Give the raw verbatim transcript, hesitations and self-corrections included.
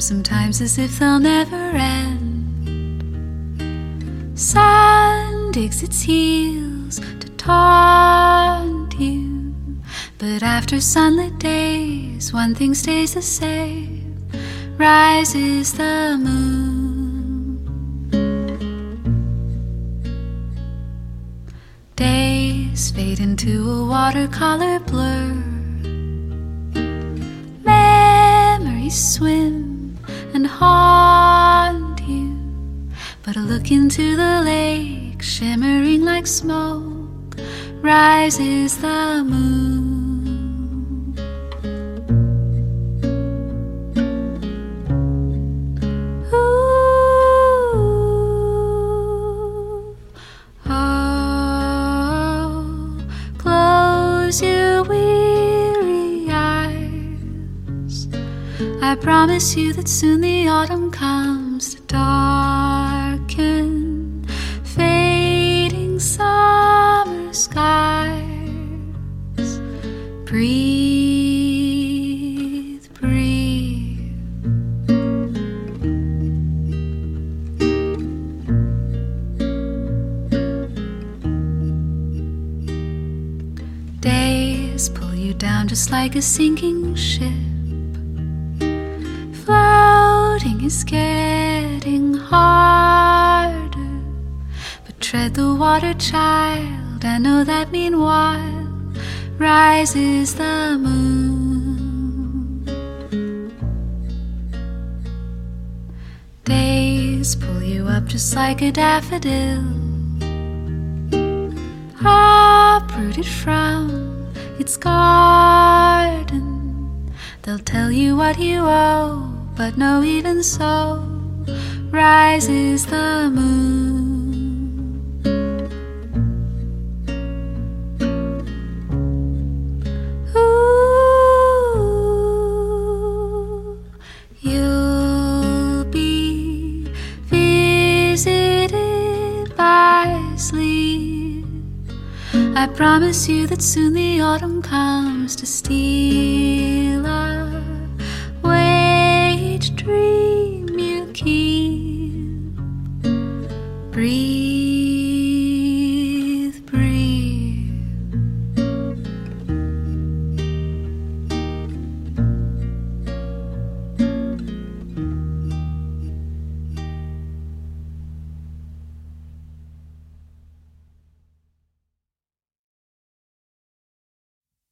sometimes as if they'll never end. Sun digs its heels to taunt you, but after sunlit days, one thing stays the same: rises the moon. Days fade into a watercolor blur. Memories swim and haunt you, but a look into the lake, shimmering like smoke, rises the moon. Your weary eyes, I promise you that soon the autumn comes to darken fading summer skies. Breathe, breathe. Days pull you down just like a sinking ship. Floating is getting harder, but tread the water, child. I know that meanwhile rises the moon. Days pull you up just like a daffodil, uprooted from its garden. They'll tell you what you owe, but no, even so, rises the moon. Ooh, you'll be visited by sleep. I promise you that soon the autumn comes to steal away each dream you keep. Breathe.